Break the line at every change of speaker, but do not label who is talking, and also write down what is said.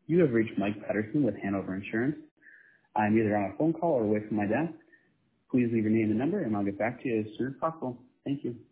You have reached Mike Pedersen with Hanover Insurance. I'm either on a phone call or away from my desk. Please leave your name and number, and I'll get back to you as soon as possible. Thank you.